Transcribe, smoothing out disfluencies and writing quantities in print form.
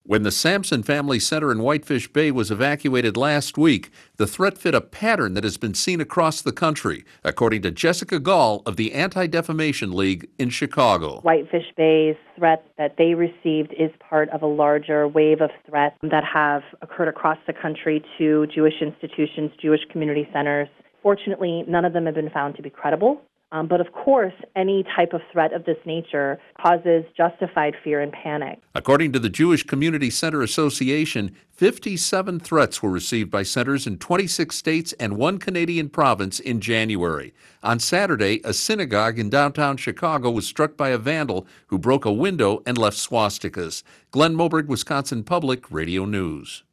When the Sampson Family Center in Whitefish Bay was evacuated last week, the threat fit a pattern that has been seen across the country, according to Jessica Gall of the Anti-Defamation League in Chicago. Whitefish Bay's threat that they received is part of a larger wave of threats that have occurred across the country to Jewish institutions, Jewish community centers. Fortunately, none of them have been found to be credible. But of course, any type of threat of this nature causes justified fear and panic. According to the Jewish Community Center Association, 57 threats were received by centers in 26 states and one Canadian province in January. On Saturday, a synagogue in downtown Chicago was struck by a vandal who broke a window and left swastikas. Glenn Moberg, Wisconsin Public Radio News.